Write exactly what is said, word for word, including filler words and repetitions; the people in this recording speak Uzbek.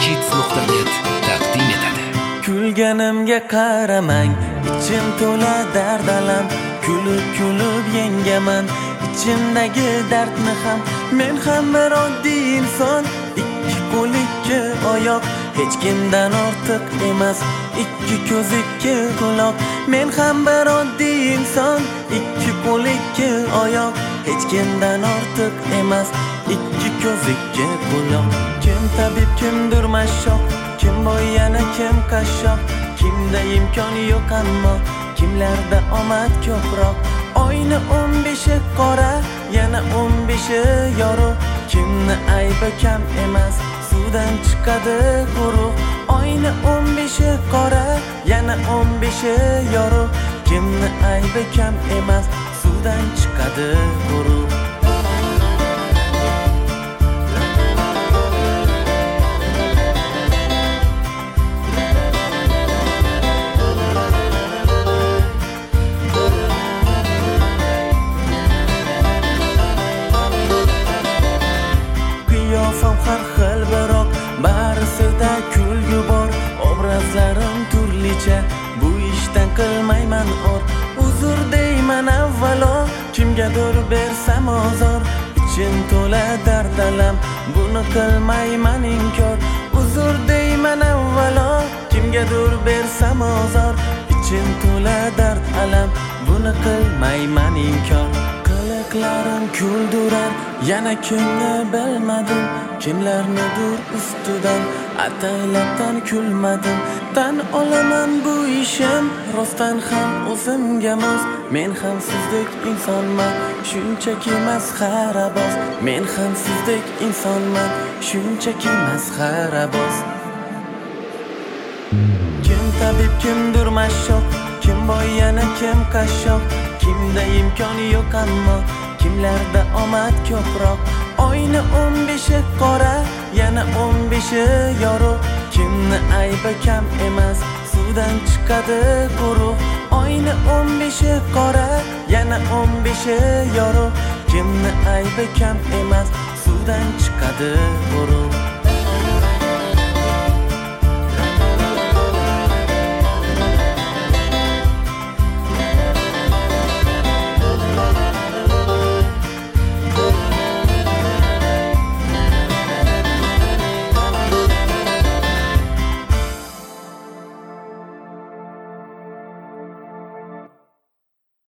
hits nuqta net taqdim etadi. Kulganimga qaramang, ichim to'la dard alam. Kulib kulib yengaman ichimdagi dardni ham. Men ham bir oddiy inson, ikki qo'l ikki oyoq, hech kimdan ortiq emas, ikki ko'z ikki quloq. Men ham bir oddiy inson, ikki qo'l ikki oyoq, hech kimdan ortiq emas, ikki ko'z ikki quloq. Kim tabib, kimdir mashshoq, kim boy yana kim qashshoq, kimda imkon yo'q ammo kimlarda omad ko'proq. Oyni o'n beshi qora, yana o'n beshi yorug', kimni aybi kam emas, suvdan chiqadi quruq. Oyni o'n beshi qora, yana o'n beshi yorug', kimni aybi kam emas, suvdan chiqadi quruq. Qiyofam har xil biroq barisida kulgu bor. Obrazlarim turlicha, bu ishdan qilmayman or. Uzr deyman avvalo, kimgadir bersam ozor. Ichim to'la dard alam, buni qilmayman inkor. Uzr deyman avvalo, kimgadir bersam ozor. Ichim to'la dard alam, buni qilmayman inkor. Qiliqlarim kuldirar, yana kimni bilmadim, kimlarnidir ustidan ataylabdan kulmadim. Tan olaman bu ishim rostdan ham o'zimga mos. Men ham sizdek insonman, shunchaki masxaraboz. Men ham sizdek insonman, shunchaki masxaraboz. Kim tabib, kimdir mashshoq, kim boy yana kim qashshoq, kimda imkon yo'q ammo kimlarda omad ko'proq. Oyni o'n beshi qora, yana o'n beshi yorug', kimni aybi kam emas, suvdan chiqadi quruq. Oyni o'n beshi qora, yana o'n beshi yorug', kimni aybi kam emas, suvdan chiqadi quruq.